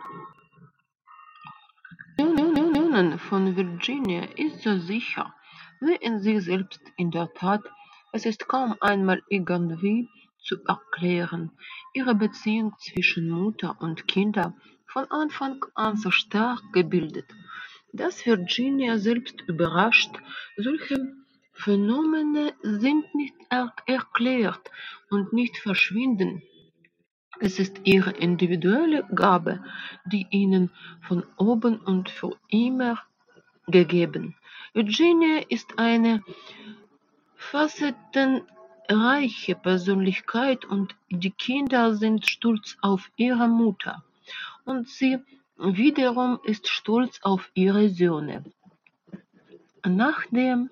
Union von Virginia ist so sicher wie in sich selbst in der Tat, es ist kaum einmal irgendwie zu erklären. Ihre Beziehung zwischen Mutter und Kinder von Anfang an so stark gebildet, dass Virginia selbst überrascht, solche Phänomene sind nicht erklärt und nicht verschwinden. Es ist ihre individuelle Gabe, die ihnen von oben und für immer gegeben. Eugenia ist eine facettenreiche Persönlichkeit und die Kinder sind stolz auf ihre Mutter. Und sie wiederum ist stolz auf ihre Söhne. Nachdem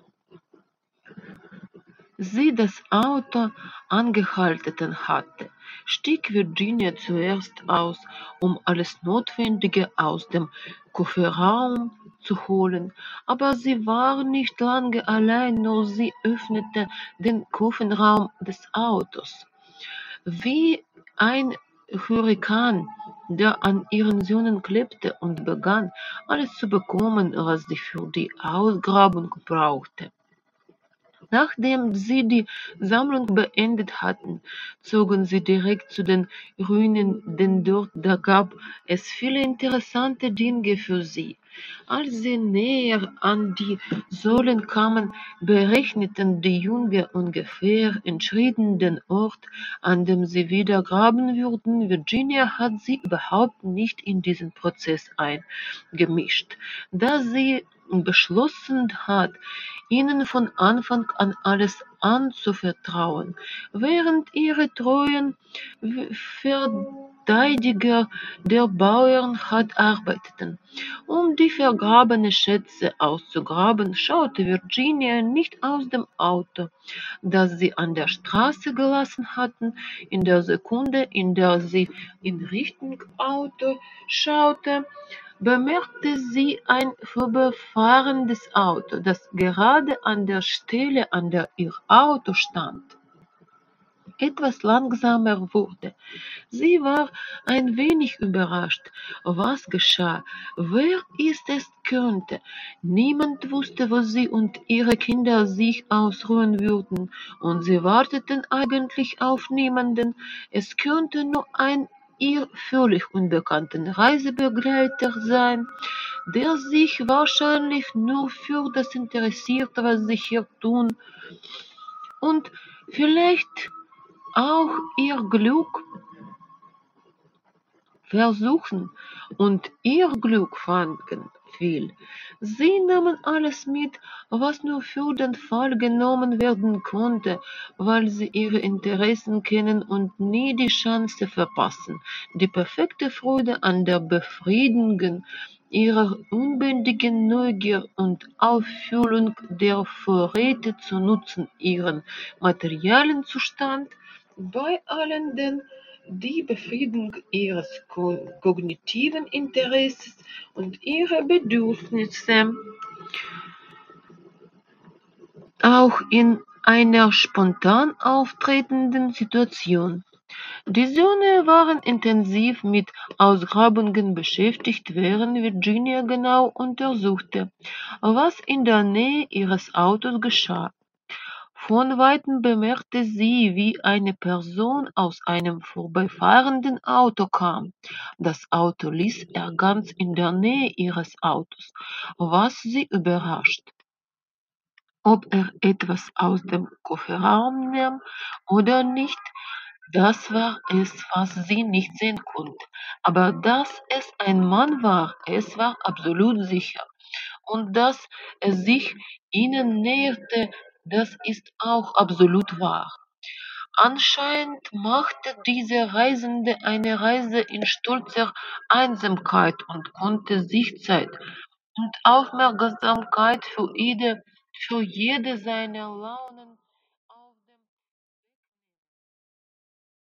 sie das Auto angehalten hatte, stieg Virginia zuerst aus, um alles Notwendige aus dem Kofferraum zu holen, aber sie war nicht lange allein, nur sie öffnete den Kofferraum des Autos. Wie ein Hurrikan, der an ihren Söhnen klebte und begann, alles zu bekommen, was sie für die Ausgrabung brauchte. Nachdem sie die Sammlung beendet hatten, zogen sie direkt zu den Ruinen, denn dort da gab es viele interessante Dinge für sie. Als sie näher an die Säulen kamen, berechneten die Jungen ungefähr entschrieben den Ort, an dem sie wieder graben würden. Virginia hat sie überhaupt nicht in diesen Prozess eingemischt, da sie beschlossen hat, ihnen von Anfang an alles anzuvertrauen, während ihre treuen Verteidiger der Bauernhat arbeiteten. Um die vergrabenen Schätze auszugraben, schaute Virginia nicht aus dem Auto, das sie an der Straße gelassen hatten. In der Sekunde, in der sie in Richtung Auto schaute, bemerkte sie ein vorbeifahrendes Auto, das gerade an der Stelle, an der ihr Auto stand, etwas langsamer wurde. Sie war ein wenig überrascht. Was geschah? Wer es könnte? Niemand wusste, wo sie und ihre Kinder sich ausruhen würden, und sie warteten eigentlich auf niemanden. Es könnte nur ein ihr völlig unbekannter Reisebegleiter sein, der sich wahrscheinlich nur für das interessiert, was sie hier tun, und vielleicht auch ihr Glück versuchen und ihr Glück fangen will. Sie nahmen alles mit, was nur für den Fall genommen werden konnte, weil sie ihre Interessen kennen und nie die Chance verpassen, die perfekte Freude an der Befriedigung ihrer unbändigen Neugier und Auffüllung der Vorräte zu nutzen, ihren materiellen Zustand bei allen den die Befriedigung ihres kognitiven Interesses und ihrer Bedürfnisse auch in einer spontan auftretenden Situation. Die Söhne waren intensiv mit Ausgrabungen beschäftigt, während Virginia genau untersuchte, was in der Nähe ihres Autos geschah. Von weitem bemerkte sie, wie eine Person aus einem vorbeifahrenden Auto kam. Das Auto ließ er ganz in der Nähe ihres Autos, was sie überrascht. Ob er etwas aus dem Kofferraum nahm oder nicht, das war es, was sie nicht sehen konnte. Aber dass es ein Mann war, es war absolut sicher. Und dass er sich ihnen näherte, das ist auch absolut wahr. Anscheinend machte dieser Reisende eine Reise in stolzer Einsamkeit und konnte sich Zeit und Aufmerksamkeit für jede seiner Launen